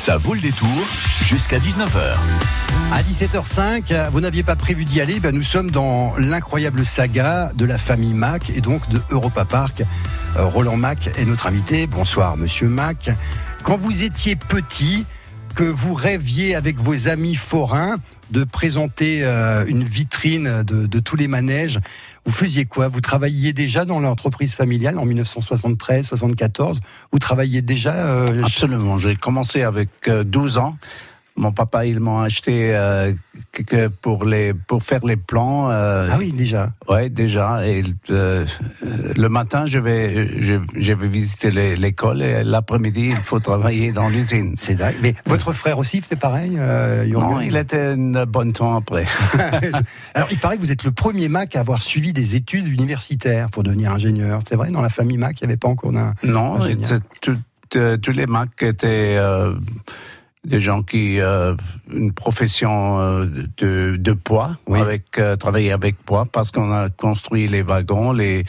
Ça vaut le détour jusqu'à 19h. À 17h05, vous n'aviez pas prévu d'y aller, nous sommes dans l'incroyable saga de la famille Mack et donc de Europa Park. Roland Mack est notre invité. Bonsoir Monsieur Mack. Quand vous étiez petit, que vous rêviez avec vos amis forains de présenter une vitrine de tous les manèges, vous faisiez quoi? Vous travailliez déjà dans l'entreprise familiale en 1973-74? Vous travailliez déjà Absolument, j'ai commencé avec 12 ans. Mon papa, il m'a acheté pour faire les plans. Ah oui, déjà. Ouais, déjà. Et le matin, je vais visiter l'école et l'après-midi, il faut travailler dans l'usine. C'est dingue. Mais votre frère aussi fait pareil, Non, il était un bon temps après. Alors, il paraît que vous êtes le premier Mack à avoir suivi des études universitaires pour devenir ingénieur. C'est vrai, dans la famille Mack, il n'y avait pas encore Non, tous les Mack étaient des gens qui une profession de poids, oui. Travailler avec poids, parce qu'on a construit les wagons, les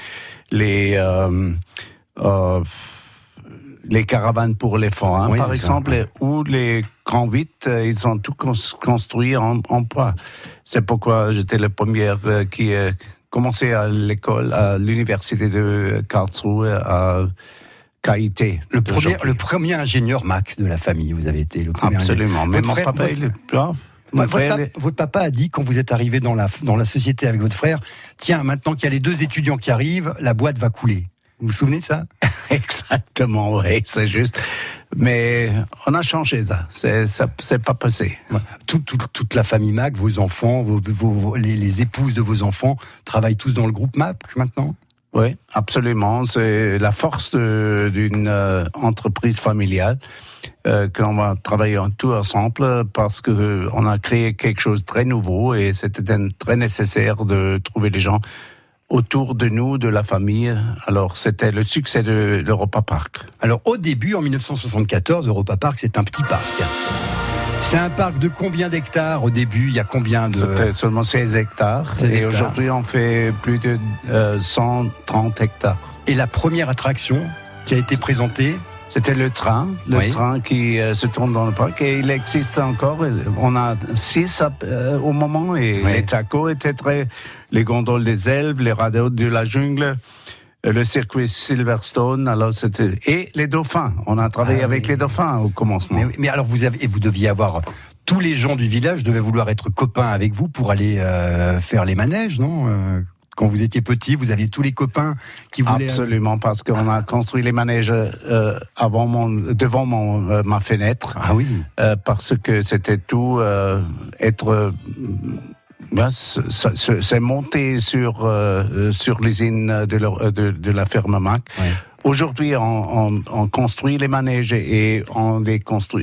caravanes pour les forains, oui, par exemple, ça, ouais. Ou les grands vitres, ils sont tout construits en poids. C'est pourquoi j'étais le premier qui a commencé à l'école, à l'université de Karlsruhe, à KIT. Le premier ingénieur Mack de la famille, vous avez été le premier. Absolument. Mais mon papa, votre papa a dit, quand vous êtes arrivé dans la société avec votre frère, tiens, maintenant qu'il y a les 2 étudiants qui arrivent, la boîte va couler. Vous vous souvenez de ça? Exactement, oui, c'est juste. Mais on a changé ça. C'est pas passé. Toute la famille Mack, vos enfants, les épouses de vos enfants, travaillent tous dans le groupe Mack maintenant? Oui, absolument. C'est la force d'une entreprise familiale qu'on va travailler tout ensemble parce que on a créé quelque chose de très nouveau et c'était très nécessaire de trouver les gens autour de nous, de la famille. Alors, c'était le succès de l'Europa Park. Alors, au début, en 1974, Europa Park, c'est un petit parc. C'est un parc de combien d'hectares au début? Il y a combien de... C'était seulement 16 hectares. Et aujourd'hui, on fait plus de 130 hectares. Et la première attraction qui a été présentée? C'était le train qui se tourne dans le parc. Et il existe encore. On a 6 au moment. Et les tacos étaient les gondoles des Elbes, les radeaux de la jungle, le circuit Silverstone, et les dauphins. On a travaillé avec les dauphins au commencement. Mais alors vous deviez avoir, tous les gens du village devaient vouloir être copains avec vous pour aller faire les manèges, non? Quand vous étiez petit, vous aviez tous les copains qui voulaient... Absolument, parce qu'on a construit les manèges devant ma fenêtre. Ah oui. Parce que c'était tout c'est monté sur l'usine de la ferme Mack. Ouais. Aujourd'hui, on construit les manèges et on les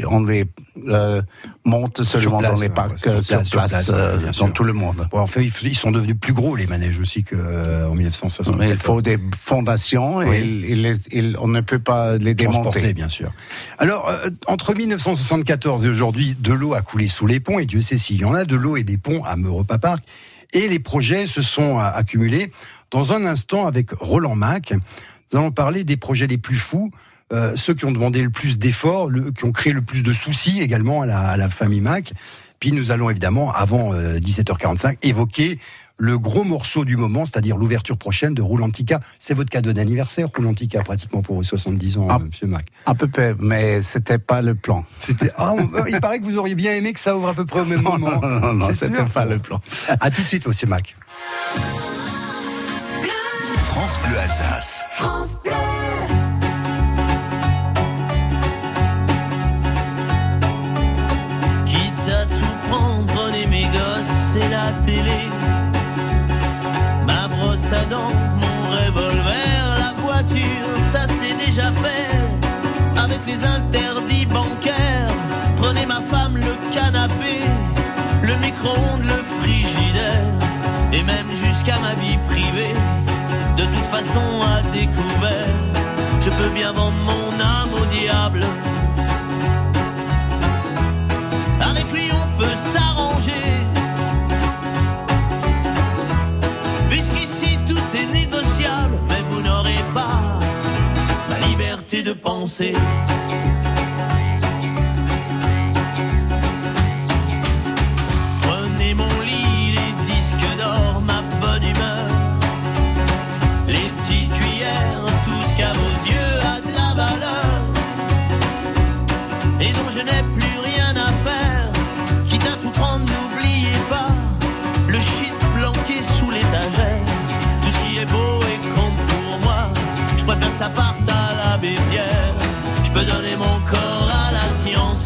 monte seulement dans les parcs sur place, dans tout le monde. Bon, en fait, ils sont devenus plus gros, les manèges aussi, qu'en 1974. Mais il faut des fondations et on ne peut pas les démonter. Bien sûr. Alors, entre 1974 et aujourd'hui, de l'eau a coulé sous les ponts, et Dieu sait s'il y en a de l'eau et des ponts à Europa Park, et les projets se sont accumulés. Dans un instant, avec Roland Mack, nous allons parler des projets les plus fous, ceux qui ont demandé le plus d'efforts, qui ont créé le plus de soucis également à la famille Mack. Puis nous allons évidemment, avant 17h45, évoquer le gros morceau du moment, c'est-à-dire l'ouverture prochaine de Roulantica. C'est votre cadeau d'anniversaire, Roulantica, pratiquement pour vos 70 ans, Monsieur Mack. À peu près, mais c'était pas le plan. Il paraît que vous auriez bien aimé que ça ouvre à peu près au même moment. Non, c'était pas le plan. À tout de suite, Monsieur Mack. France Bleu Alsace. France Bleu. Quitte à tout prendre, prenez mes gosses et la télé, ma brosse à dents, mon revolver, la voiture, ça c'est déjà fait. Avec les interdits bancaires, prenez ma femme, le canapé, le micro-ondes, le frigidaire, et même jusqu'à ma vie privée. De toute façon à découvert, je peux bien vendre mon âme au diable. Avec lui on peut s'arranger, puisqu'ici tout est négociable. Mais vous n'aurez pas la liberté de penser. et dont je n'ai plus rien à faire. Quitte à tout prendre, n'oubliez pas le shit planqué sous l'étagère. Tout ce qui est beau et compte pour moi, je préfère que ça parte à l'abbé Pierre. Je peux donner mon corps à la science.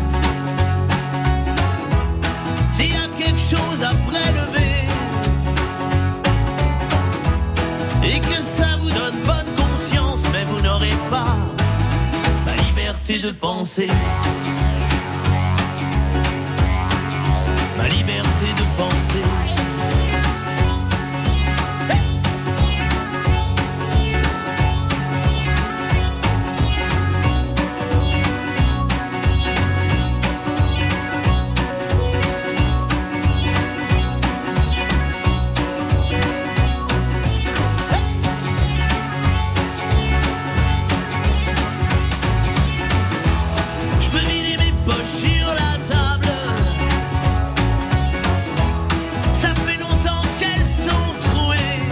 S'il y a quelque chose à prélever et que ça vous donne bonne conscience, mais vous n'aurez pas la liberté de penser. Ma liberté de penser. Je peux vider mes poches sur la table. Ça fait longtemps qu'elles sont trouées.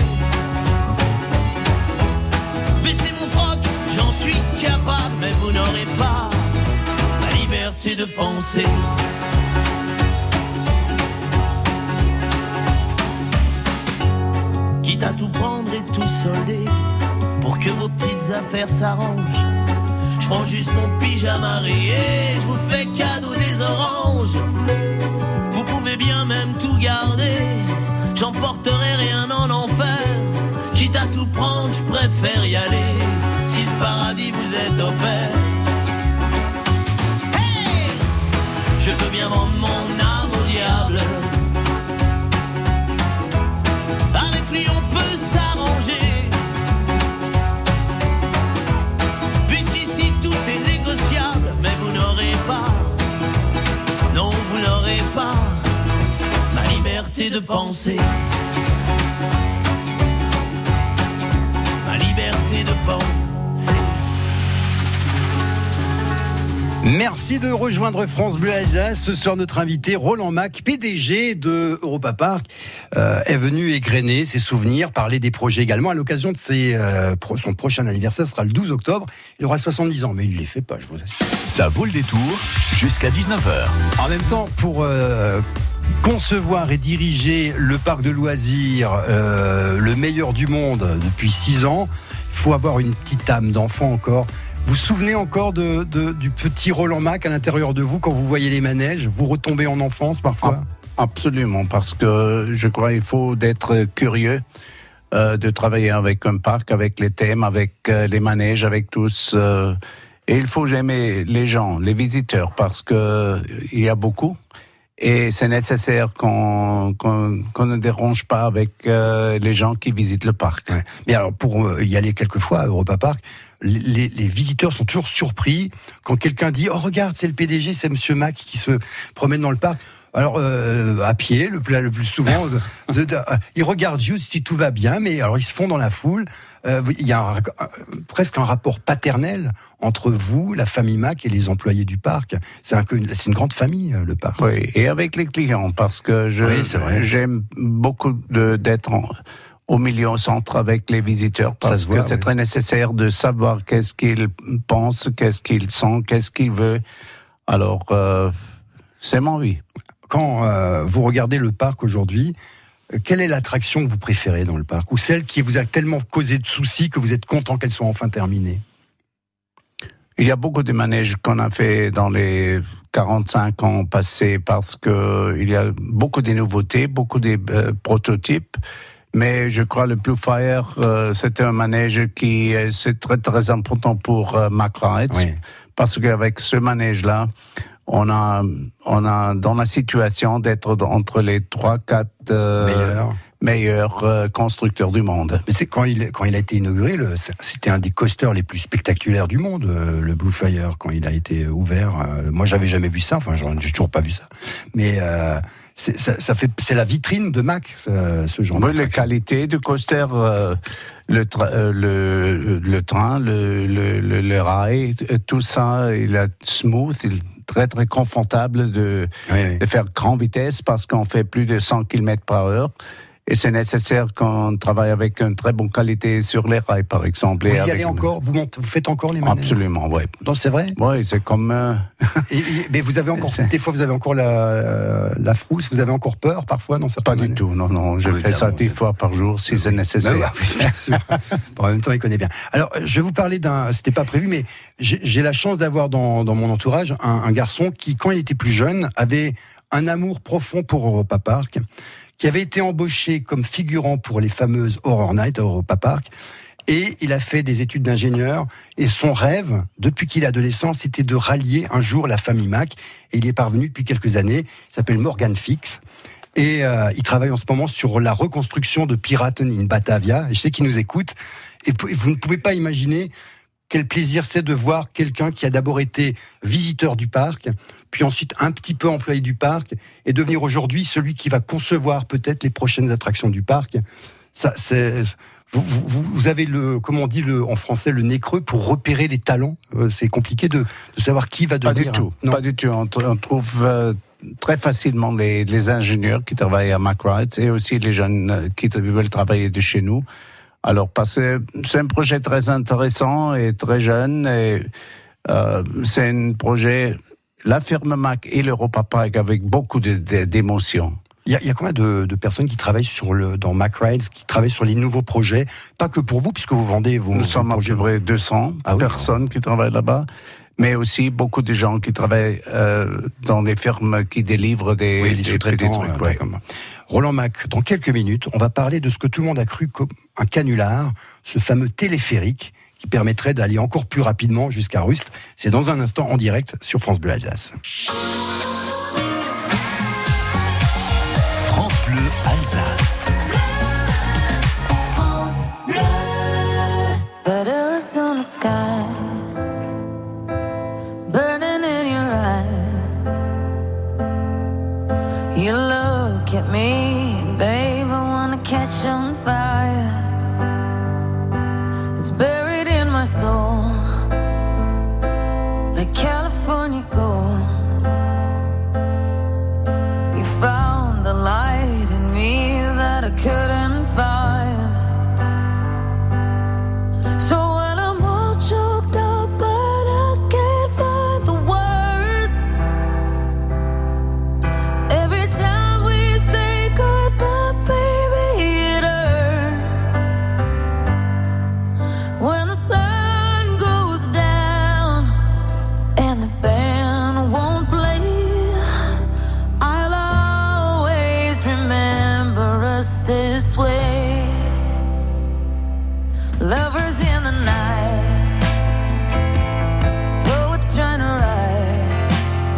Baisser mon froc, j'en suis capable, mais vous n'aurez pas la liberté de penser. Quitte à tout prendre et tout solder pour que vos petites affaires s'arrangent. Je prends juste mon pyjama rayé, je vous fais cadeau des oranges. Vous pouvez bien même tout garder, j'emporterai rien en enfer. Quitte à tout prendre, je préfère y aller, si le paradis vous est offert. Hey, je peux bien vendre mon âme au diable. Avec lui on peut s'arranger. Puisqu'ici tout est négociable, mais vous n'aurez pas, non vous n'aurez pas ma liberté de penser. Ma liberté de penser. Merci de rejoindre France Bleu Alsace. Ce soir, notre invité, Roland Mac, PDG de Europa Park, est venu égrener ses souvenirs, parler des projets également. À l'occasion de son prochain anniversaire, ce sera le 12 octobre. Il aura 70 ans, mais il ne les fait pas, je vous assure. Ça vaut le détour jusqu'à 19h. En même temps, pour concevoir et diriger le parc de loisirs, le meilleur du monde depuis 6 ans, il faut avoir une petite âme d'enfant encore. Vous vous souvenez encore du petit Roland Mac à l'intérieur de vous quand vous voyez les manèges? Vous retombez en enfance parfois? Absolument, parce que je crois qu'il faut être curieux de travailler avec un parc, avec les thèmes, avec les manèges, avec tous. Et il faut aimer les gens, les visiteurs, parce que il y a beaucoup. Et c'est nécessaire qu'on ne dérange pas avec les gens qui visitent le parc. Ouais. Mais alors, pour y aller quelquefois à Europa Park, les visiteurs sont toujours surpris quand quelqu'un dit « Oh, regarde, c'est le PDG, c'est Monsieur Mac qui se promène dans le parc ». Alors, à pied, le plus souvent, ils regardent juste si tout va bien, mais alors ils se font dans la foule. Il y a presque un rapport paternel entre vous, la famille Mac, et les employés du parc. C'est une grande famille, le parc. Oui, et avec les clients, parce que j'aime beaucoup d'être au milieu, au centre avec les visiteurs, parce que c'est très nécessaire de savoir qu'est-ce qu'ils pensent, qu'est-ce qu'ils sentent, qu'est-ce qu'ils veulent. Alors, c'est mon vie. Quand vous regardez le parc aujourd'hui, quelle est l'attraction que vous préférez dans le parc? Ou celle qui vous a tellement causé de soucis que vous êtes content qu'elle soit enfin terminée? Il y a beaucoup de manèges qu'on a fait dans les 45 ans passés parce que il y a beaucoup de nouveautés, beaucoup de prototypes. Mais je crois le Blue Fire, c'était un manège c'est très très important pour Mack Rides, oui. Parce qu'avec ce manège-là, on a dans la situation d'être entre les 3-4 meilleurs constructeurs du monde. Mais c'est quand il a été inauguré, c'était un des coasters les plus spectaculaires du monde, le Blue Fire, quand il a été ouvert. Moi, j'avais jamais vu ça. Enfin, j'ai toujours pas vu ça. Mais c'est la vitrine de Mac, ce genre. Oui, la qualité du coaster, le train, le rail, tout ça, il est smooth, il est très très confortable de faire grande vitesse parce qu'on fait plus de 100 km/h. Et c'est nécessaire qu'on travaille avec une très bonne qualité sur les rails, par exemple. Vous y allez encore, vous faites encore les manèges? Absolument, oui. Non, c'est vrai? Oui, c'est comme... mais vous avez encore, des fois, vous avez encore la frousse, vous avez encore peur, parfois, dans certains Pas du tout, non. Je fais ça 10 fois par jour, si c'est nécessaire. Oui, bien sûr. Bon, en même temps, il connaît bien. Alors, je vais vous parler c'était pas prévu, mais j'ai la chance d'avoir dans mon entourage un garçon qui, quand il était plus jeune, avait un amour profond pour Europa Park, qui avait été embauché comme figurant pour les fameuses Horror Nights à Europa Park. Et il a fait des études d'ingénieur. Et son rêve, depuis qu'il est adolescent, c'était de rallier un jour la famille Mac. Et il y est parvenu depuis quelques années. Il s'appelle Morgan Fix. Et il travaille en ce moment sur la reconstruction de Piraten in Batavia. Et je sais qu'il nous écoute. Et vous ne pouvez pas imaginer quel plaisir c'est de voir quelqu'un qui a d'abord été visiteur du parc, puis ensuite un petit peu employé du parc, et devenir aujourd'hui celui qui va concevoir peut-être les prochaines attractions du parc. Ça, vous avez comment on dit en français, le nez creux pour repérer les talents. C'est compliqué de savoir qui va devenir. Pas du tout. On trouve très facilement les ingénieurs qui travaillent à MacRides et aussi les jeunes qui veulent travailler de chez nous. Alors, c'est un projet très intéressant et très jeune. Et, c'est un projet, la firme Mac et l'Europa Park, avec beaucoup d'émotions. Il y a combien de personnes qui travaillent dans MacRides, qui travaillent sur les nouveaux projets? Pas que pour vous, puisque vous vendez vos projets. Nous sommes à peu près 200 personnes qui travaillent là-bas, mais aussi beaucoup de gens qui travaillent dans des firmes qui délivrent des sous-traitants. Roland Mac, dans quelques minutes, on va parler de ce que tout le monde a cru comme un canular, ce fameux téléphérique qui permettrait d'aller encore plus rapidement jusqu'à Rust. C'est dans un instant en direct sur France Bleu Alsace. France Bleu Alsace. France Bleu. Butters on the sky, burning in your eyes. You look at me, babe, I wanna catch on fire. It's buried in my soul, like California gold. You found the light in me that I couldn't find. So when I'm all choked up but I can't find the words, every time we say goodbye, baby, it hurts. When the sun goes down and the band won't play, I'll always remember us this way. Lovers in the night, poets trying to write.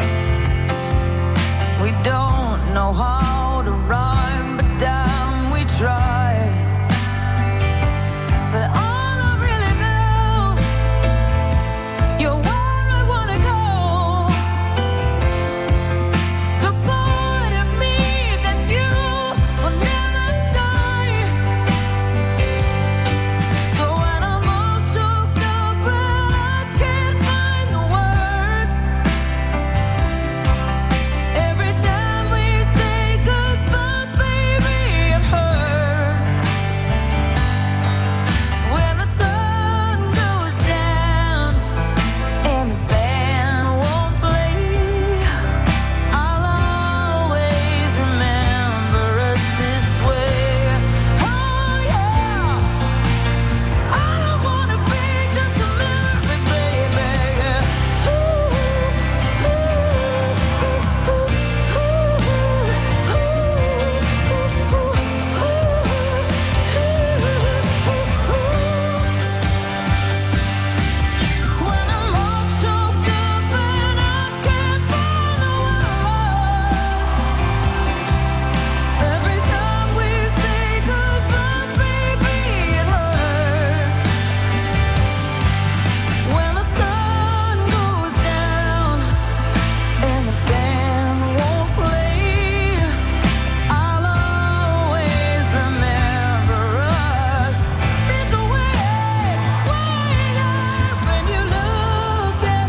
We don't know how to rhyme, but damn, we try. But all I really know, you're where I wanna go. The part of me that's you will never die. So when I'm all choked up and I can't find the words, every time we say goodbye, baby, it hurts. When the sun goes down and the band won't play, I'll always remember us this way. Oh yeah, I don't wanna be just a memory, baby. When I'm all choked up and I can't find the words, every time we say goodbye, baby, it hurts. When the sun goes down and the band won't play, I'll always remember us this way. When you look at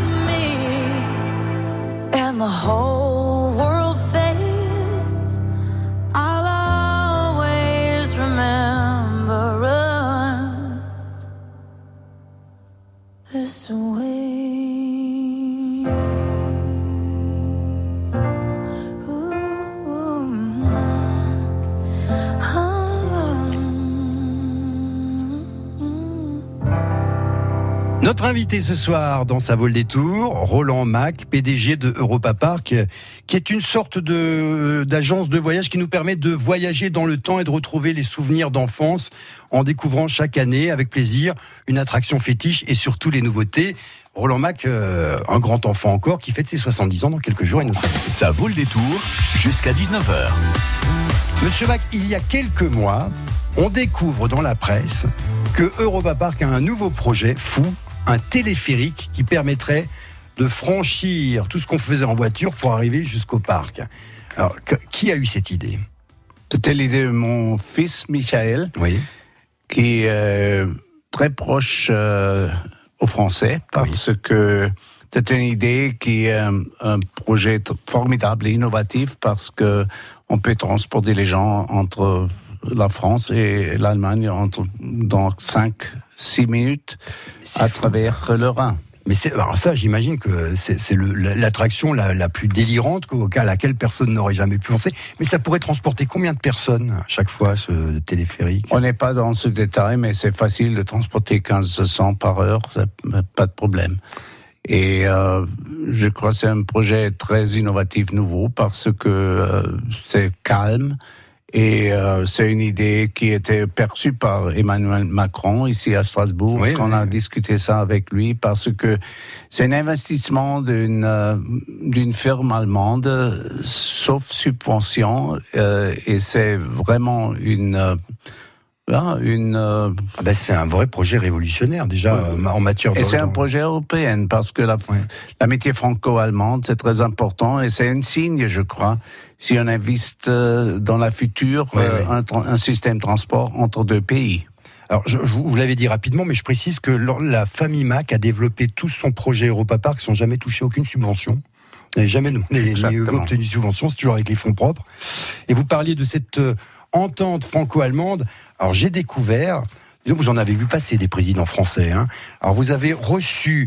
me and the whole world fades, I'll always away. Notre invité ce soir dans Ça vaut le détour, Roland Mac, PDG de Europa Park, qui est une sorte d'agence de voyage qui nous permet de voyager dans le temps et de retrouver les souvenirs d'enfance en découvrant chaque année avec plaisir une attraction fétiche et surtout les nouveautés. Roland Mac, un grand enfant encore, qui fête ses 70 ans dans quelques jours. Et notre... Ça vaut le détour jusqu'à 19h. Monsieur Mac, il y a quelques mois, on découvre dans la presse que Europa Park a un nouveau projet fou, un téléphérique qui permettrait de franchir tout ce qu'on faisait en voiture pour arriver jusqu'au parc. Alors, qui a eu cette idée ? C'était l'idée de mon fils Michael, Oui. qui est très proche aux Français, parce que c'est une idée qui est un projet formidable et innovatif, parce que on peut transporter les gens entre la France et l'Allemagne dans 5-6 minutes à travers le Rhin. Mais alors ça, j'imagine que c'est l'attraction la plus délirante à laquelle personne n'aurait jamais pu penser. Mais ça pourrait transporter combien de personnes à chaque fois, ce téléphérique ? On n'est pas dans ce détail, mais c'est facile de transporter 1500 par heure, pas de problème. Et je crois que c'est un projet très innovatif, nouveau, parce que c'est calme. Et c'est une idée qui était perçue par Emmanuel Macron ici à Strasbourg, oui, qu'on a discuté ça avec lui, parce que c'est un investissement d'une firme allemande, sauf subvention, et c'est vraiment c'est un vrai projet révolutionnaire déjà en matière de... Et c'est un projet européen, parce que l'amitié franco-allemande, c'est très important, et c'est un signe, je crois, si on investe dans la future, un système de transport entre deux pays. Alors, vous l'avez dit rapidement, mais je précise que la famille Mac a développé tout son projet Europa Park sans jamais toucher aucune subvention. Vous n'avez jamais demandé ni obtenu de subvention, c'est toujours avec les fonds propres. Et vous parliez de cette entente franco-allemande. Alors, j'ai découvert, vous en avez vu passer des présidents français, hein. Alors, vous avez reçu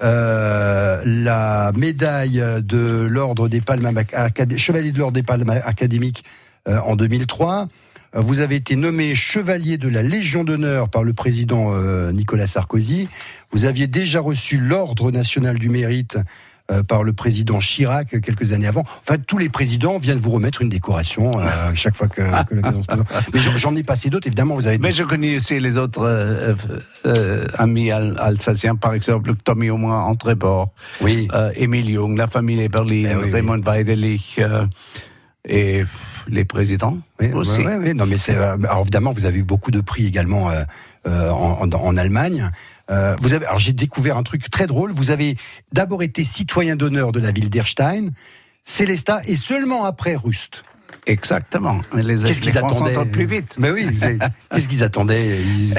la médaille de l'Ordre des Palmes Chevalier de l'Ordre des Palmes académiques en 2003. Vous avez été nommé chevalier de la Légion d'honneur par le président Nicolas Sarkozy. Vous aviez déjà reçu l'Ordre national du mérite par le président Chirac quelques années avant. Enfin, tous les présidents viennent vous remettre une décoration chaque fois que l'occasion se présente. Mais j'en ai passé d'autres, évidemment. Vous avez... Mais je connais aussi les autres amis alsaciens, par exemple Tommy Aumont en Trébord, Émile Jung, la famille Eberlin, Raymond Weidelich, et les présidents aussi. Oui. Non, mais alors évidemment, vous avez eu beaucoup de prix également en Allemagne. Alors j'ai découvert un truc très drôle. Vous avez d'abord été citoyen d'honneur de la ville d'Erstein, Sélestat, et seulement après Rust. Exactement. Qu'est-ce qu'ils attendaient plus vite. Mais oui, qu'est-ce qu'ils attendaient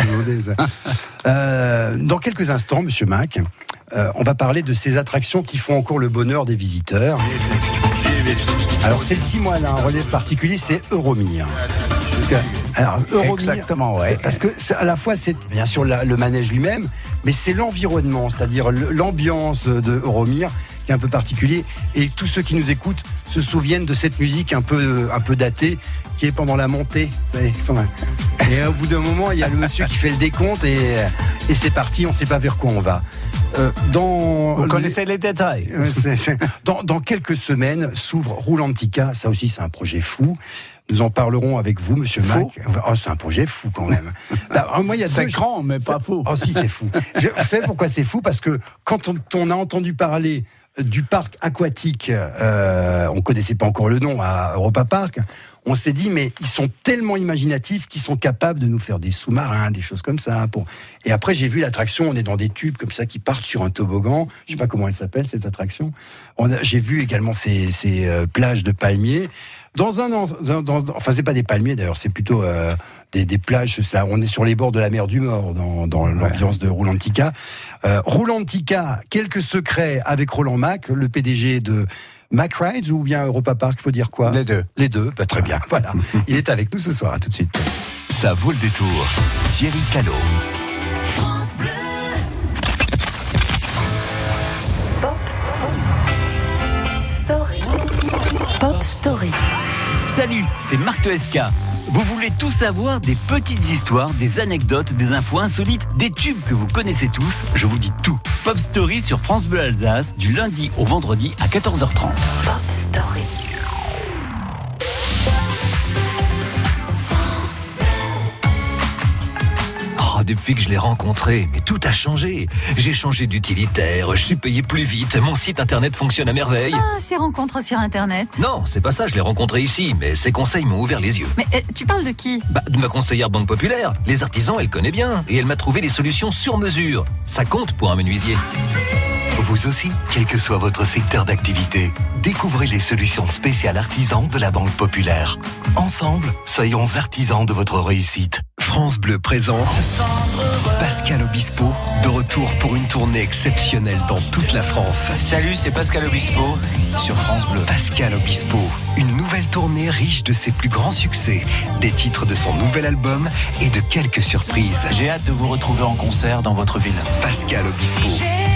Dans quelques instants, Monsieur Mac, on va parler de ces attractions qui font encore le bonheur des visiteurs. Alors celle-ci, moi, elle a un relève particulier, c'est Euromir. Alors, Euromir, exactement, ouais. Parce que à la fois c'est bien sûr le manège lui-même, mais c'est l'environnement, c'est-à-dire l'ambiance de Euromir qui est un peu particulier. Et tous ceux qui nous écoutent se souviennent de cette musique un peu datée qui est pendant la montée. Et au bout d'un moment, il y a le monsieur qui fait le décompte et c'est parti. On ne sait pas vers quoi on va. Vous connaissez les détails. Dans quelques semaines s'ouvre Roulantica. Ça aussi, c'est un projet fou. Nous en parlerons avec vous, Monsieur Mac. Oh, c'est un projet fou quand même. Moi, c'est grand, mais pas fou. Oh si, c'est fou. Vous savez pourquoi c'est fou ? Parce que quand on a entendu parler du parc aquatique, on connaissait pas encore le nom, à Europa Park, on s'est dit, mais ils sont tellement imaginatifs qu'ils sont capables de nous faire des sous-marins, des choses comme ça. Et après, j'ai vu l'attraction, on est dans des tubes comme ça qui partent sur un toboggan. Je sais pas comment elle s'appelle, cette attraction. J'ai vu également ces plages de palmiers. Enfin, c'est pas des palmiers d'ailleurs, c'est plutôt des plages. Là, on est sur les bords de la mer du Nord dans l'ambiance de Roulantica. Roulantica, quelques secrets avec Roland Mac, le PDG de Mac Rides ou bien Europa Park, faut dire quoi ? Les deux, très bien. Voilà, il est avec nous ce soir. À tout de suite. Ça vaut le détour. Thierry Callot. France Bleu. Story. Salut, c'est Marc Toesca. Vous voulez tout savoir des petites histoires, des anecdotes, des infos insolites, des tubes que vous connaissez tous? Je vous dis tout. Pop Story sur France Bleu Alsace, du lundi au vendredi à 14h30. Pop Story. Oh, depuis que je l'ai rencontré, mais tout a changé. J'ai changé d'utilitaire, je suis payé plus vite, mon site internet fonctionne à merveille. Ah, ces rencontres sur Internet. Non, c'est pas ça, je l'ai rencontré ici, mais ses conseils m'ont ouvert les yeux. Mais tu parles de qui? De ma conseillère Banque Populaire. Les artisans, elle connaît bien, et elle m'a trouvé des solutions sur mesure. Ça compte pour un menuisier. Vous aussi, quel que soit votre secteur d'activité, découvrez les solutions spéciales artisans de la Banque Populaire. Ensemble, soyons artisans de votre réussite. France Bleu présente Pascal Obispo, de retour pour une tournée exceptionnelle dans toute la France. Salut, c'est Pascal Obispo sur France Bleu. Pascal Obispo, une nouvelle tournée riche de ses plus grands succès, des titres de son nouvel album et de quelques surprises. J'ai hâte de vous retrouver en concert dans votre ville. Pascal Obispo,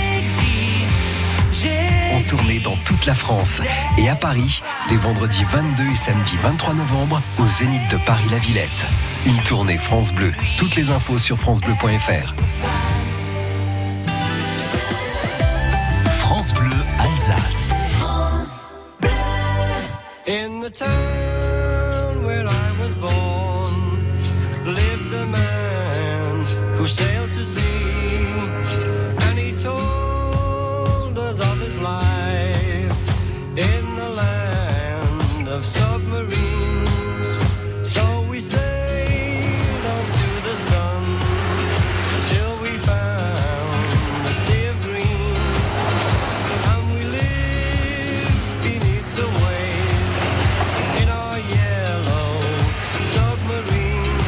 en tournée dans toute la France et à Paris, les vendredis 22 et samedi 23 novembre, au Zénith de Paris-La Villette. Une tournée France Bleu. Toutes les infos sur francebleu.fr. France Bleu Alsace. In the town where I was born lived a man who sailed to sea, and he told us of his life in the land of submarines. So we sailed up to the sun till we found the sea of green, and we lived beneath the waves in our yellow submarine.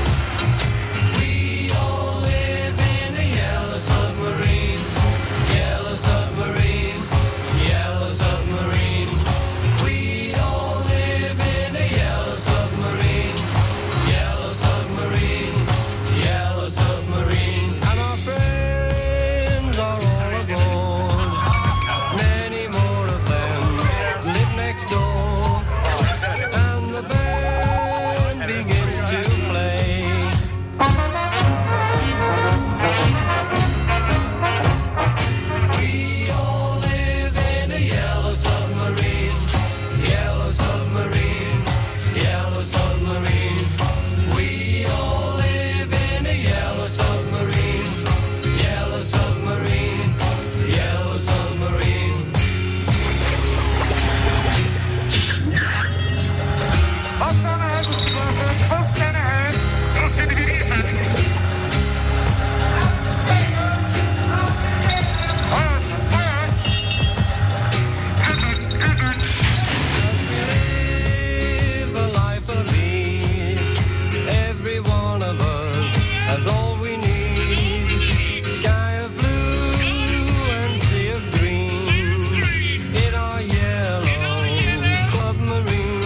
We all live in a yellow submarine, yellow submarine, yellow submarine. We all live in a yellow submarine, yellow submarine, yellow submarine. And our friends are all aboard, many more of them live next door, and the band begins to play. We all live in a yellow submarine, yellow submarine, yellow submarine. We all live in a yellow submarine, yellow submarine, yellow submarine. Live a life of ease. Every one of us has all we need. Sky of blue and sea of green in our yellow submarine.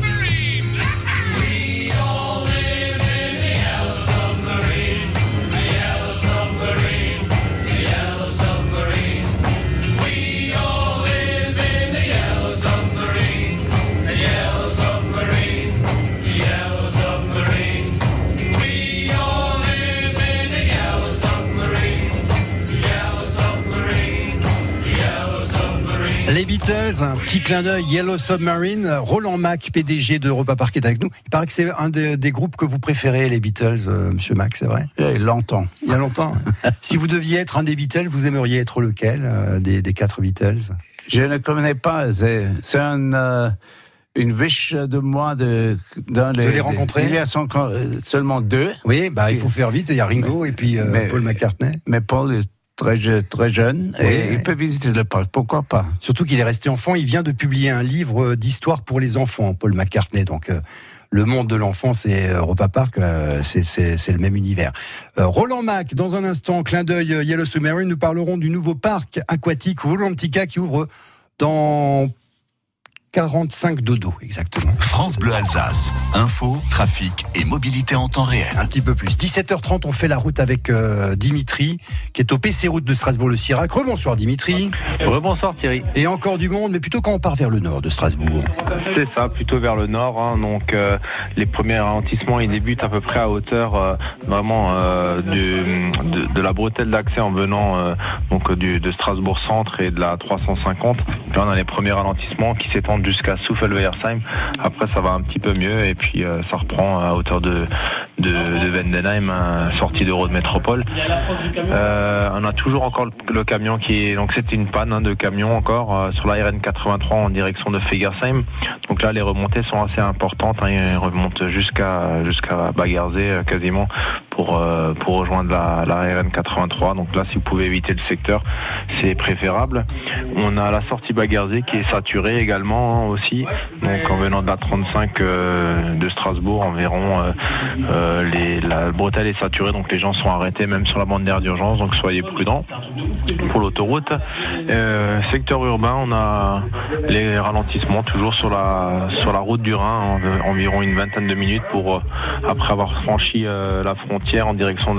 We all live in a yellow submarine, a yellow submarine, a yellow submarine. We all live in a yellow submarine, a yellow submarine, a yellow submarine. We all live in a yellow submarine, yellow submarine, yellow submarine. Les Beatles, un petit clin d'œil, Yellow Submarine. Roland Mac, PDG d'Europa Park, est avec nous. Il paraît que c'est un des groupes que vous préférez, les Beatles, Monsieur Mac, c'est vrai? Il y a longtemps. Il y a longtemps. Si vous deviez être un des Beatles, vous aimeriez être lequel des 4 Beatles? Je ne connais pas. C'est une wish de moi de les rencontrer. Il y a seulement 2. Oui, il faut faire vite. Il y a Ringo et puis Paul McCartney. Mais Paul est très jeune et il peut visiter le parc. Pourquoi pas? Surtout qu'il est resté enfant. Il vient de publier un livre d'histoire pour les enfants, Paul McCartney. Donc, le monde de l'enfance et Europa Park, c'est le même univers. Roland Mac, dans un instant, clin d'œil Yellow Submarine, nous parlerons du nouveau parc aquatique Rulantica qui ouvre dans 45 dodo, exactement. France Bleu Alsace. Info, trafic et mobilité en temps réel. Un petit peu plus. 17h30, on fait la route avec Dimitri, qui est au PC Route de Strasbourg-le-Sirac. Rebonsoir Dimitri. Rebonsoir Thierry. Et encore du monde, mais plutôt quand on part vers le nord de Strasbourg. C'est ça, plutôt vers le nord. Donc les premiers ralentissements, ils débutent à peu près à hauteur vraiment de la bretelle d'accès en venant de Strasbourg Centre et de la 350. Puis on a les premiers ralentissements qui s'étendent jusqu'à Souffel-Weiersheim. Après ça va un petit peu mieux et puis ça reprend à hauteur de Vendenheim, sortie de Road Métropole. On a toujours encore le camion qui est... Donc c'était une panne de camion encore sur la RN 83 en direction de Fegersheim. Donc là les remontées sont assez importantes. Ils remontent jusqu'à Bagersee quasiment pour rejoindre la RN 83. Donc là si vous pouvez éviter le secteur, c'est préférable. On a la sortie Bagersee qui est saturée également aussi. Donc en venant de la 35 de Strasbourg environ, la bretelle est saturée, donc les gens sont arrêtés même sur la bande d'air d'urgence, donc soyez prudents pour l'autoroute. Secteur urbain, on a les ralentissements toujours sur la route du Rhin, environ une vingtaine de minutes pour après avoir franchi la frontière en direction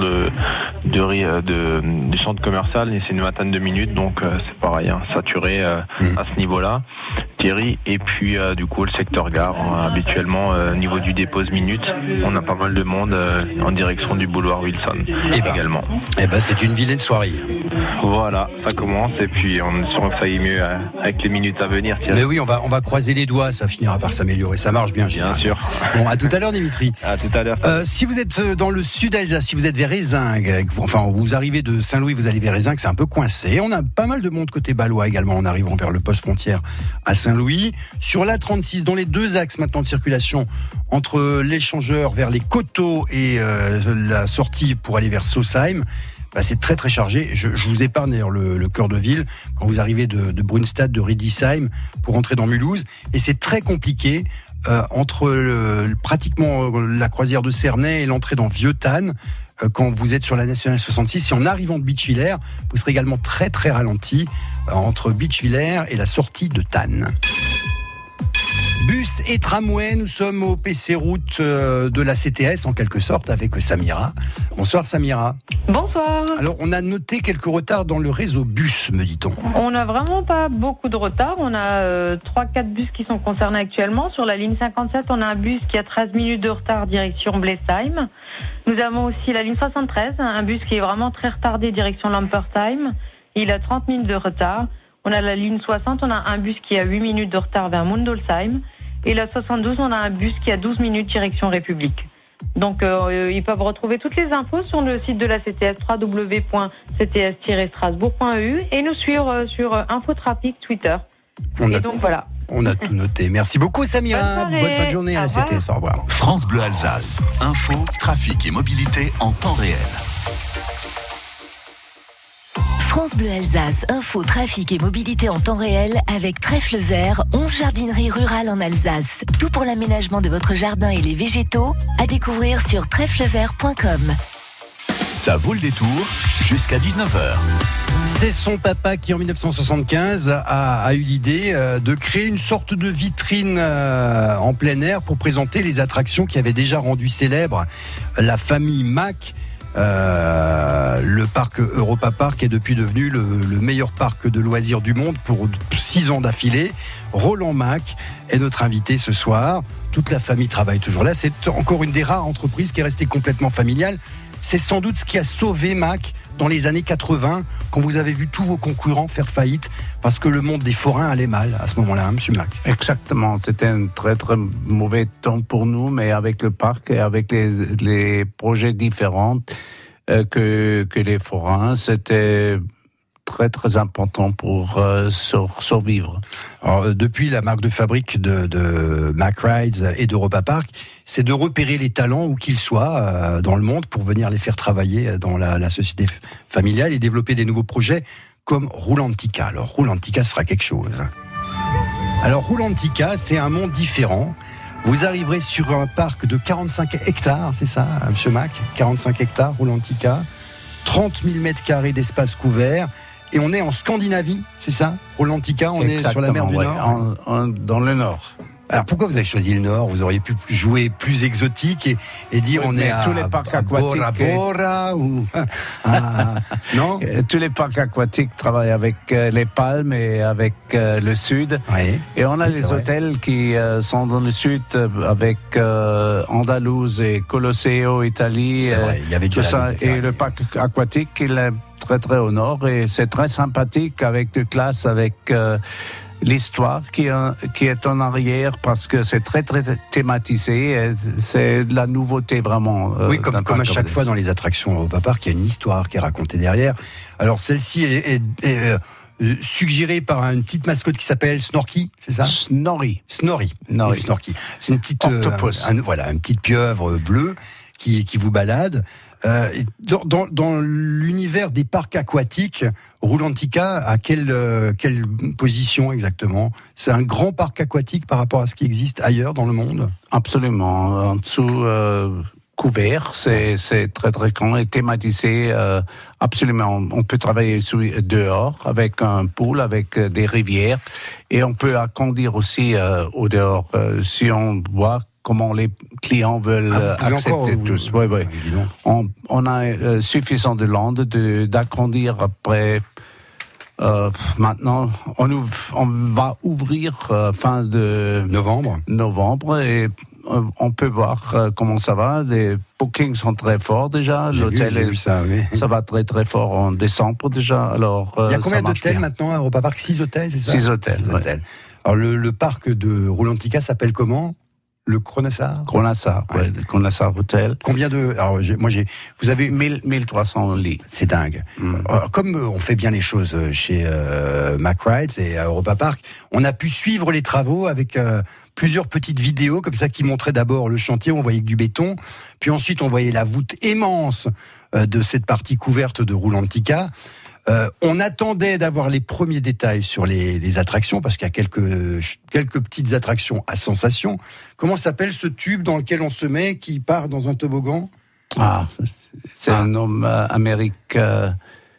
du centre commercial, et c'est une vingtaine de minutes, donc c'est pareil, saturé à ce niveau-là, Thierry. Et puis du coup le secteur gare, habituellement au niveau du dépose minute, on a pas mal de monde en direction du boulevard Wilson également. C'est une vilaine soirée. Voilà, ça commence et puis on espère que ça aille mieux avec les minutes à venir, Thierry. Mais oui, on va croiser les doigts, ça finira par s'améliorer, ça marche bien. Bien sûr. Bon, à tout à l'heure Dimitri. À tout à l'heure. Si vous êtes dans le sud Alsace, si vous êtes vers Ézingues, vous arrivez de Saint-Louis, vous allez vers Ézingues, c'est un peu coincé. On a pas mal de monde côté balois également en arrivant vers le poste frontière à Saint-Louis. Sur l'A36, dont les deux axes maintenant de circulation entre l'échangeur vers les Coteaux et la sortie pour aller vers Sausheim, c'est très très chargé. Je vous épargne d'ailleurs le cœur de ville quand vous arrivez de Brunstadt, de Riedisheim pour entrer dans Mulhouse, et c'est très compliqué entre pratiquement la croisière de Cernay et l'entrée dans Vieux-Tannes. Quand vous êtes sur la nationale 66 et en arrivant de Beachvillers, vous serez également très très ralenti entre Beachvillers et la sortie de Tannes. Bus et tramway, nous sommes au PC Route de la CTS en quelque sorte avec Samira. Bonsoir Samira. Bonsoir. Alors on a noté quelques retards dans le réseau bus, me dit-on. On n'a vraiment pas beaucoup de retard. On a 3-4 bus qui sont concernés actuellement. Sur la ligne 57, on a un bus qui a 13 minutes de retard direction Blesheim. Nous avons aussi la ligne 73, un bus qui est vraiment très retardé direction Lampersheim. Il a 30 minutes de retard. On a la ligne 60, on a un bus qui a 8 minutes de retard vers Mundolsheim. Et la 72, on a un bus qui a 12 minutes direction République. Donc ils peuvent retrouver toutes les infos sur le site de la CTS, www.cts-strasbourg.eu, et nous suivre sur Infotrafic Twitter. Donc voilà. On a tout noté. Merci beaucoup Samira. Bonne fin de journée à la CTS. Au revoir. France Bleu Alsace. Info, trafic et mobilité en temps réel. France Bleu Alsace, info, trafic et mobilité en temps réel avec Trèfle Vert, 11 jardineries rurales en Alsace. Tout pour l'aménagement de votre jardin et les végétaux, à découvrir sur trèflevert.com. Ça vaut le détour jusqu'à 19h. C'est son papa qui, en 1975, a eu l'idée de créer une sorte de vitrine en plein air pour présenter les attractions qui avaient déjà rendu célèbre la famille Mack. Le parc Europa Park est depuis devenu le meilleur parc de loisirs du monde pour 6 ans d'affilée. Roland Mack est notre invité ce soir. Toute la famille travaille toujours là. C'est encore une des rares entreprises qui est restée complètement familiale. C'est sans doute ce qui a sauvé Mack dans les années 80, quand vous avez vu tous vos concurrents faire faillite, parce que le monde des forains allait mal à ce moment-là, hein, monsieur Mack. Exactement, c'était un très très mauvais temps pour nous, mais avec le parc et avec les projets différents que les forains, c'était très très important pour survivre. Alors, depuis la marque de fabrique de Mack Rides et d'Europa Park, c'est de repérer les talents où qu'ils soient dans le monde pour venir les faire travailler dans la société familiale et développer des nouveaux projets comme Roulantica. Alors Roulantica sera quelque chose. Alors Roulantica, c'est un monde différent. Vous arriverez sur un parc de 45 hectares, c'est ça, monsieur Mack ? 45 hectares, Roulantica, 30 000 mètres carrés d'espace couvert. Et on est en Scandinavie, c'est ça? Rolantica, on est sur la mer du Exactement, Nord. dans le Nord. Alors pourquoi vous avez choisi le Nord? Vous auriez pu jouer plus exotique et dire Oui, on mais est à tous les parcs aquatiques Bora Bora ou non? Tous les parcs aquatiques travaillent avec les Palmes et avec le Sud. Oui. Et on a Oui, c'est des vrai. hôtels qui sont dans le Sud avec Andalouse et Colosseo, Italie. C'est vrai, il y avait déjà tout la ça. Méditerranée. Et le parc aquatique, il est très très au nord et c'est très sympathique avec de classe, avec l'histoire qui est en arrière parce que c'est très très thématisé. Et c'est de la nouveauté vraiment. Oui, comme à chaque fois dans les attractions Europa Park, il y a une histoire qui est racontée derrière. Alors celle-ci est suggérée par une petite mascotte qui s'appelle Snorky, c'est ça? Snorri. Snorri. Snorri. Snorky. C'est une petite Octopus. voilà, une petite pieuvre bleue qui vous balade. Et dans l'univers des parcs aquatiques, Rulantica a quelle position exactement? C'est un grand parc aquatique par rapport à ce qui existe ailleurs dans le monde? Absolument. En dessous, couvert, c'est très très grand et thématisé. Absolument. On peut travailler dehors avec un pool, avec des rivières et on peut agrandir aussi au dehors si on voit comment les clients veulent accepter tous. Oui, oui. On a suffisamment de land d'agrandir après. Maintenant, on va ouvrir fin de novembre et on peut voir comment ça va. Les bookings sont très forts déjà. L'hôtel j'ai vu ça, oui. Ça va très très fort en décembre déjà. Alors, il y a combien ça marche d'hôtels bien. maintenant à Europa Park? 6 hôtels, c'est ça? 6 hôtels. Ouais. hôtels. Alors le parc de Rulantica s'appelle comment? Le Kronassar? Kronassar, ouais, le Kronassar Hotel. Combien de... Alors, vous avez... 1300 lits. C'est dingue. Comme on fait bien les choses chez Mack Rides et à Europa Park, on a pu suivre les travaux avec plusieurs petites vidéos comme ça qui montraient d'abord le chantier où on voyait que du béton, puis ensuite on voyait la voûte immense de cette partie couverte de Rulantica. On attendait d'avoir les premiers détails sur les attractions, parce qu'il y a quelques petites attractions à sensation. Comment s'appelle ce tube dans lequel on se met, qui part dans un toboggan? C'est un homme américain.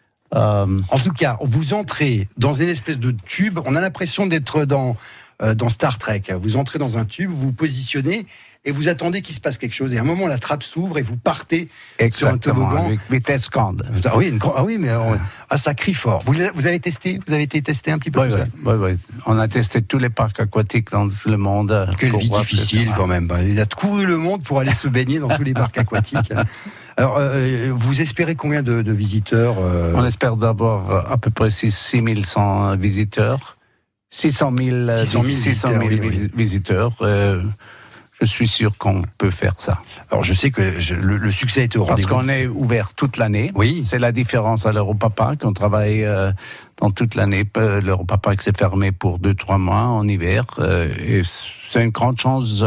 En tout cas, vous entrez dans une espèce de tube, on a l'impression d'être dans Star Trek. Vous entrez dans un tube, vous vous positionnez et vous attendez qu'il se passe quelque chose. Et à un moment, la trappe s'ouvre et vous partez sur un toboggan. Avec vitesse grande. Ah oui, mais ça crie fort. Vous avez testé? Vous avez été testé un petit peu tout ça? Oui. On a testé tous les parcs aquatiques dans le monde. Quelle vie difficile quand même. Il a couru le monde pour aller se baigner dans tous les parcs aquatiques. Alors, vous espérez combien de visiteurs On espère d'avoir à peu près 6100 visiteurs. 600 000 visiteurs. Je suis sûr qu'on peut faire ça. Alors je sais que le succès était au rendez-vous. Parce qu'on est ouvert toute l'année. Oui. C'est la différence à l'Europa Park. On travaille dans toute l'année. L'Europa Park s'est fermé pour 2-3 mois en hiver. Et c'est une grande chance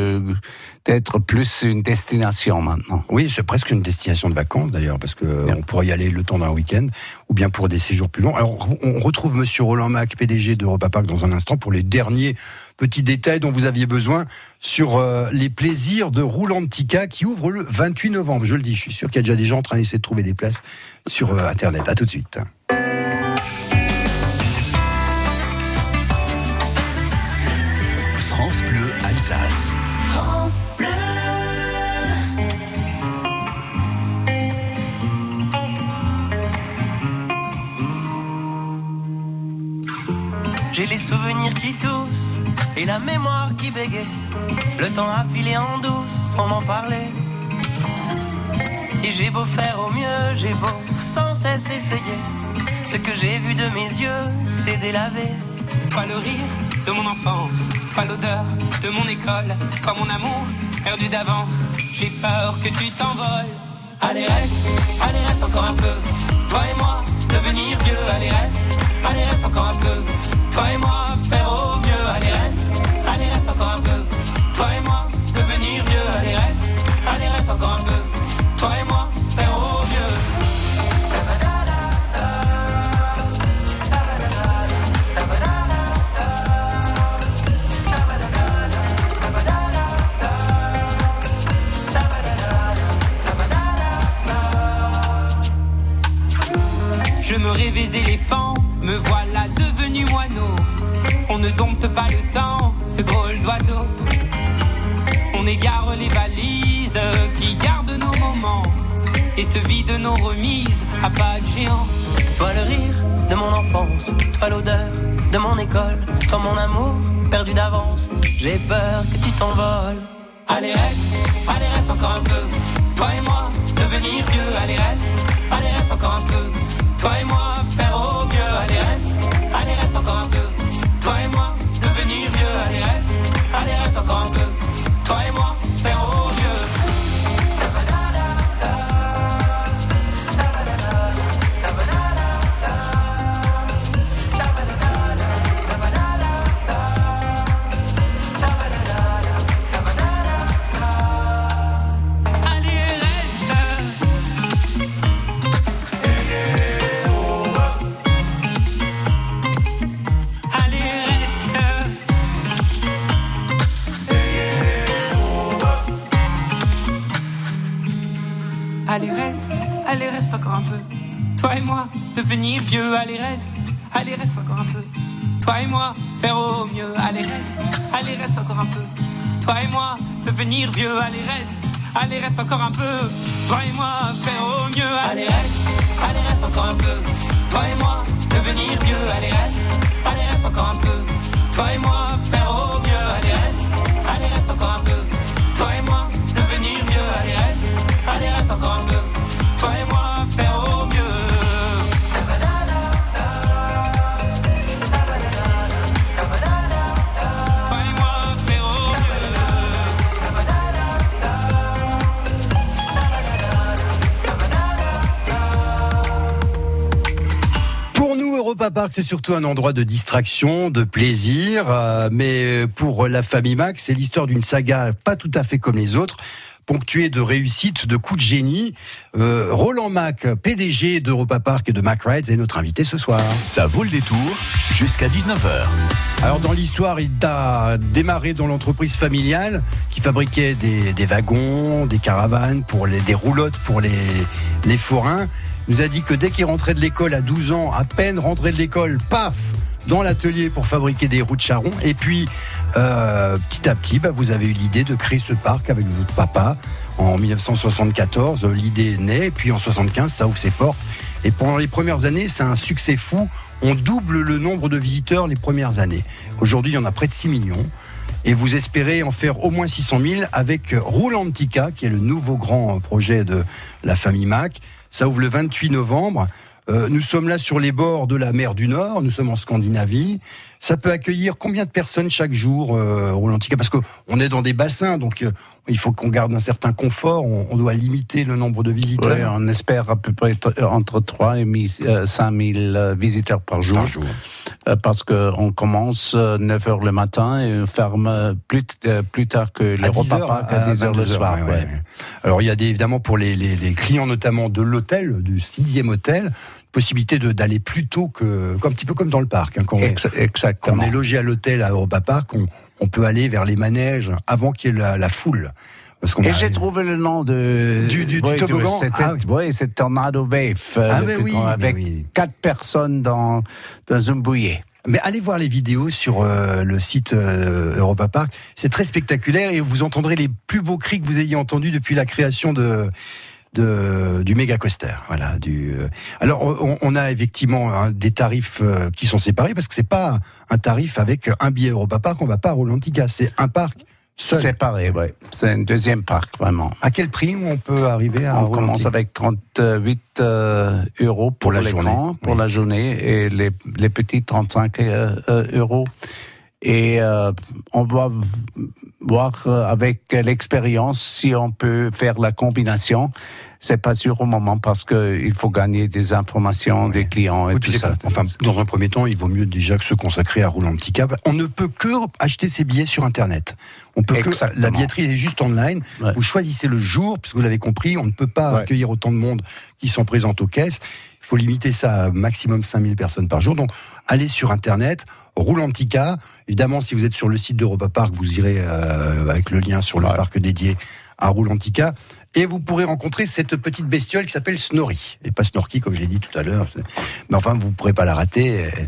d'être plus une destination maintenant. Oui, c'est presque une destination de vacances d'ailleurs, parce que on pourrait y aller le temps d'un week-end, ou bien pour des séjours plus longs. Alors on retrouve Monsieur Roland Mack, PDG d'Europa Park, dans un instant pour les derniers petits détails dont vous aviez besoin sur les plaisirs de Rulantica qui ouvre le 28 novembre. Je le dis, je suis sûr qu'il y a déjà des gens en train d'essayer de trouver des places sur Internet. À tout de suite. France Bleu Alsace. France Bleu. J'ai les souvenirs qui toussent et la mémoire qui bégaye. Le temps a filé en douce sans m'en parler. Et j'ai beau faire au mieux, j'ai beau sans cesse essayer. Ce que j'ai vu de mes yeux, c'est délavé. Toi le rire de mon enfance, toi l'odeur de mon école, toi mon amour perdu d'avance. J'ai peur que tu t'envoles. Allez reste encore un peu. Toi et moi, devenir vieux. Allez reste encore un peu. Toi et moi, faire au mieux. Allez reste encore un peu. Toi et moi, devenir vieux. Allez reste encore un peu. Toi et moi, faire au mieux. Je me rêvais éléphant vol d'oiseaux. On égare les valises qui gardent nos moments et se vident nos remises à pas de géant. Toi le rire de mon enfance, toi l'odeur de mon école, toi mon amour perdu d'avance, j'ai peur que tu t'envoles. Allez reste encore un peu. Toi et moi, devenir vieux. Allez reste encore un peu. Toi et moi, faire au mieux. Allez reste encore un peu. Toi et moi, devenir vieux. Allez reste encore un peu. Toi et moi, faire au mieux. Allez reste encore un peu. Toi et moi, devenir vieux. Allez reste encore un peu. Toi et moi, faire au mieux. Allez reste encore un peu. Toi et moi, devenir vieux. Allez reste encore un peu. Toi et moi, faire au mieux. Allez reste encore un peu. Toi et moi, devenir vieux. Allez reste encore un peu. Toi et moi, faire au mieux. Allez reste encore un peu. Toi et moi, devenir vieux. Allez reste encore un peu. Toi et moi, faire au mieux. Toi et moi, faire au mieux. Pour nous, Europa Park, c'est surtout un endroit de distraction, de plaisir. Mais pour la famille Mac, c'est l'histoire d'une saga pas tout à fait comme les autres, ponctué de réussite, de coups de génie. Roland Mac, PDG d'Europa Park et de Mac Rides, est notre invité ce soir. Ça vaut le détour jusqu'à 19h. Alors dans l'histoire, il a démarré dans l'entreprise familiale qui fabriquait des wagons, des caravanes, des roulottes pour les forains. Il nous a dit que dès qu'il rentrait de l'école à 12 ans, à peine rentré de l'école, paf, dans l'atelier pour fabriquer des roues de charron. Et puis petit à petit, vous avez eu l'idée de créer ce parc avec votre papa en 1974. L'idée naît, et puis en 75, ça ouvre ses portes. Et pendant les premières années, c'est un succès fou. On double le nombre de visiteurs les premières années. Aujourd'hui, il y en a près de 6 millions. Et vous espérez en faire au moins 600 000 avec Roulantica, qui est le nouveau grand projet de la famille Mac. Ça ouvre le 28 novembre. Nous sommes là sur les bords de la mer du Nord, nous sommes en Scandinavie. Ça peut accueillir combien de personnes chaque jour, Roulantica ? Parce qu'on est dans des bassins, donc il faut qu'on garde un certain confort, on doit limiter le nombre de visiteurs. Oui, on espère à peu près entre 3 et 5 000 visiteurs par jour. Parce qu'on commence 9h le matin et on ferme plus tard que l'Europa Park à 10h le soir. Ouais. Alors il y a évidemment pour les clients notamment de l'hôtel, du 6e hôtel, possibilité d'aller plus tôt un petit peu comme dans le parc. Quand on est logé à l'hôtel à Europa Park, on peut aller vers les manèges avant qu'il y ait la foule. J'ai trouvé le nom du toboggan. C'est Tornado Wave. Avec 4 personnes dans une bouillée. Mais allez voir les vidéos sur le site Europa Park. C'est très spectaculaire et vous entendrez les plus beaux cris que vous ayez entendus depuis la création du méga coaster. Voilà. Alors, on a effectivement des tarifs qui sont séparés parce que c'est pas un tarif avec un billet Europa Park. On va pas à Roulantica. C'est un parc seul. Séparé, oui. C'est un deuxième parc, vraiment. À quel prix on peut arriver à Roulantica ? On commence avec 38 euros pour les grands, pour la journée, et les petits 35 euros. Et on va voir avec l'expérience si on peut faire la combination. C'est pas sûr au moment parce qu'il faut gagner des informations des clients et tout ça. Enfin, dans un premier temps, il vaut mieux déjà que se consacrer à Roulantica. On ne peut que acheter ses billets sur Internet. La billetterie est juste online. Ouais. Vous choisissez le jour, puisque vous l'avez compris, on ne peut pas accueillir autant de monde qui sont présents aux caisses. Il faut limiter ça à maximum 5000 personnes par jour. Donc, allez sur Internet, Roulantica. Évidemment, si vous êtes sur le site d'Europa Park, vous irez avec le lien sur le parc dédié à Roulantica. Et vous pourrez rencontrer cette petite bestiole qui s'appelle Snorri. Et pas Snorky, comme je l'ai dit tout à l'heure. Mais enfin, vous ne pourrez pas la rater.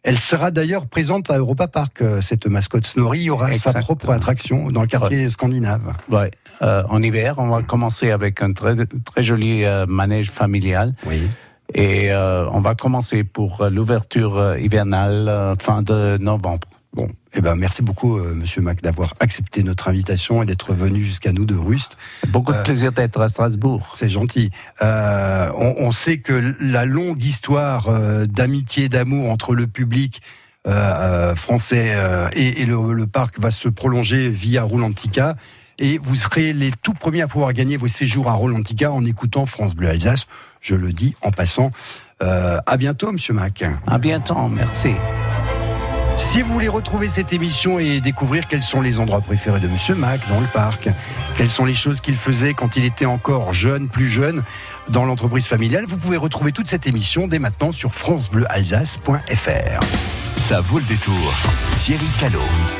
Elle sera d'ailleurs présente à Europa Park, cette mascotte Snorri. Il y aura sa propre attraction dans le quartier scandinave. Ouais. En hiver, on va commencer avec un très, très joli manège familial. Oui. Et on va commencer pour l'ouverture hivernale fin de novembre. Bon, eh ben merci beaucoup, Monsieur Mac, d'avoir accepté notre invitation et d'être venu jusqu'à nous de Rust. Beaucoup de plaisir d'être à Strasbourg. C'est gentil. On sait que la longue histoire d'amitié, d'amour entre le public français et le parc va se prolonger via Rolantica. Et vous serez les tout premiers à pouvoir gagner vos séjours à Rolantica en écoutant France Bleu Alsace. Je le dis en passant. À bientôt, Monsieur Mac. À bientôt, merci. Si vous voulez retrouver cette émission et découvrir quels sont les endroits préférés de Monsieur Mac dans le parc, quelles sont les choses qu'il faisait quand il était encore jeune, plus jeune, dans l'entreprise familiale, vous pouvez retrouver toute cette émission dès maintenant sur francebleualsace.fr. Ça vaut le détour. Thierry Callot.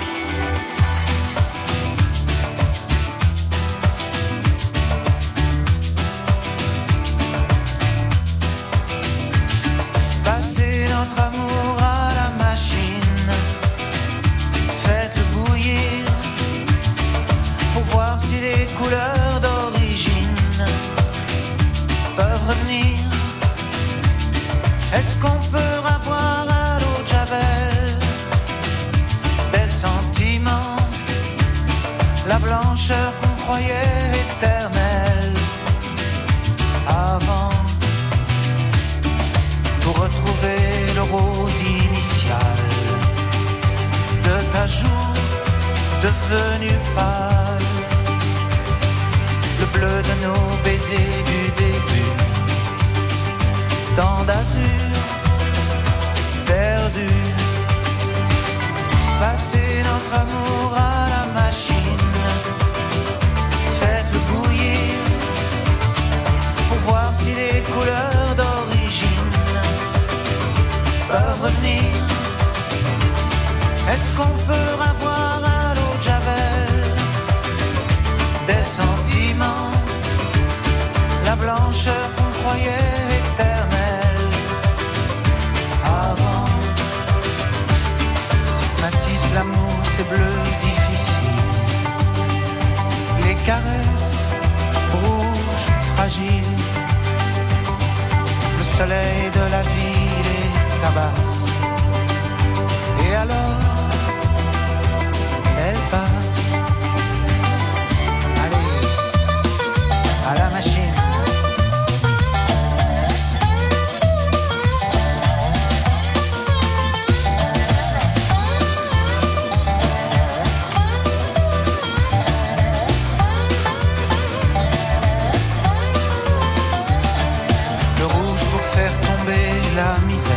Passez notre amour à la machine, faites-le bouillir pour voir si les couleurs d'origine peuvent revenir. Est-ce qu'on peut avoir à l'eau de Javel des sentiments, la blancheur qu'on croyait éternelle avant, pour retrouver le rose initial de ta joue devenue pâle, le bleu de nos baisers du début, tant d'azur perdu. Passez notre amour à la machine, faites-le bouillir pour voir si les couleurs d'origine peuvent revenir. Est-ce qu'on peut avoir à l'eau de Javel des sentiments, la blancheur qu'on croyait éternelle avant? Matisse, l'amour c'est bleu difficile, les caresses rouges fragiles, le soleil de la ville est tabasse. Et alors, elle passe. Allez, à la machine. Le rouge pour faire tomber la misère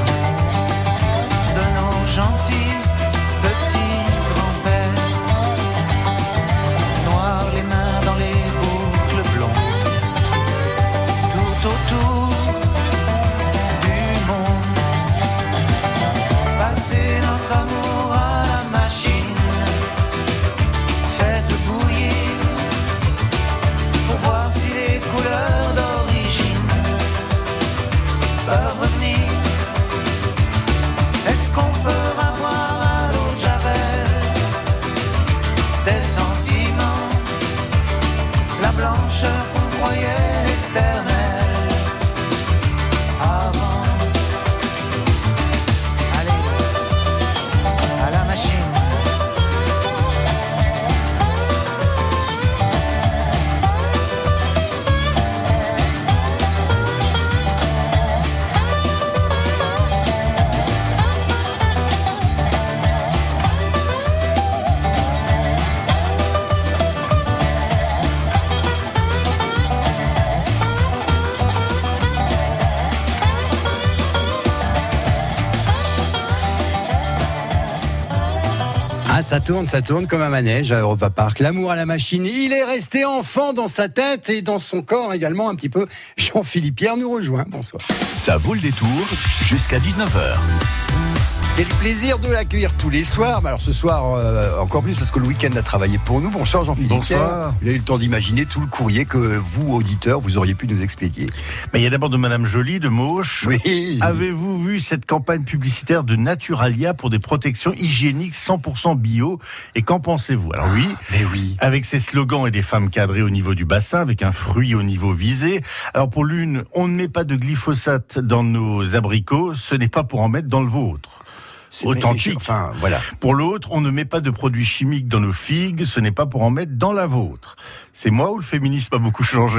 de nos gentils petits grands-pères, noirs les mains dans les boucles blondes, tout autour du monde. Passez notre amour à la machine, faites-le bouillir pour voir si les couleurs d'origine peuvent revenir. Est-ce qu'on peut avoir à l'eau de Javel des sentiments, la blancheur qu'on croyait éternelle avant? Allez, à la machine. Ah, ça tourne comme un manège à Europa Park. L'amour à la machine, il est resté enfant dans sa tête et dans son corps également un petit peu. Jean-Philippe Pierre nous rejoint. Bonsoir. Ça vaut le détour jusqu'à 19h. Quel plaisir de l'accueillir tous les soirs. Mais alors ce soir, encore plus parce que le week-end a travaillé pour nous. Bonsoir Jean-Philippe. Bonsoir. Il a eu le temps d'imaginer tout le courrier que vous, auditeurs, vous auriez pu nous expliquer. Mais il y a d'abord de Madame Joly de Mauche. Oui. Avez-vous vu cette campagne publicitaire de Naturalia pour des protections hygiéniques 100% bio? Et qu'en pensez-vous? Alors oui, mais oui. Avec ses slogans et des femmes cadrées au niveau du bassin, avec un fruit au niveau visé. Alors pour l'une, on ne met pas de glyphosate dans nos abricots, ce n'est pas pour en mettre dans le vôtre. Authentique. Enfin, voilà. Pour l'autre, on ne met pas de produits chimiques dans nos figues, ce n'est pas pour en mettre dans la vôtre. C'est moi ou le féminisme a beaucoup changé?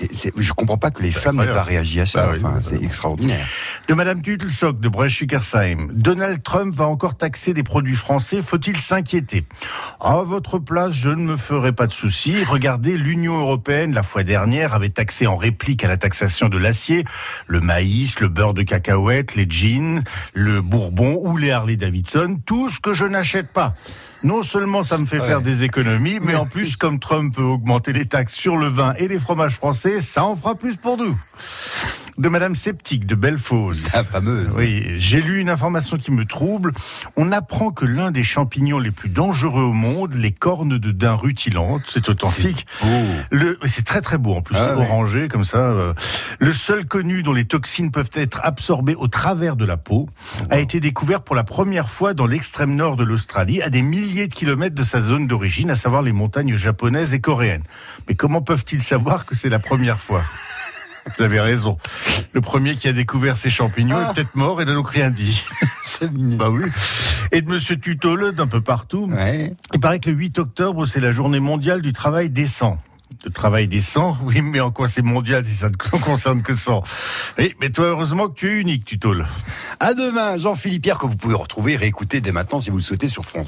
Je comprends pas que les femmes n'aient pas réagi à ça. C'est extraordinaire. De Madame Tuttelsock de Brest-Schickersheim. Donald Trump va encore taxer des produits français. Faut-il s'inquiéter? À votre place, je ne me ferai pas de soucis. Regardez, l'Union européenne, la fois dernière, avait taxé en réplique à la taxation de l'acier le maïs, le beurre de cacahuète, les jeans, le bourbon ou les Harley Davidson. Tout ce que je n'achète pas. Non seulement ça me fait faire des économies, mais en plus, comme Trump veut augmenter les taxes sur le vin et les fromages français, ça en fera plus pour nous. De Madame Sceptique de Bellefosse. La fameuse. Oui, j'ai lu une information qui me trouble. On apprend que l'un des champignons les plus dangereux au monde, les cornes de daim rutilantes, c'est authentique. C'est très très beau en plus, c'est orangé comme ça. Le seul connu dont les toxines peuvent être absorbées au travers de la peau a été découvert pour la première fois dans l'extrême nord de l'Australie, à des milliers de kilomètres de sa zone d'origine, à savoir les montagnes japonaises et coréennes. Mais comment peuvent-ils savoir que c'est la première fois? Vous avez raison. Le premier qui a découvert ces champignons est peut-être mort et n'a donc rien dit. Bah oui. Et de Monsieur Tuttle d'un peu partout. Il paraît que le 8 octobre, c'est la journée mondiale du travail décent. Le travail décent, oui, mais en quoi c'est mondial si ça ne concerne que 100? Oui, mais toi, heureusement que tu es unique, Tuttle. À demain, Jean-Philippe Pierre, que vous pouvez retrouver et réécouter dès maintenant si vous le souhaitez sur France.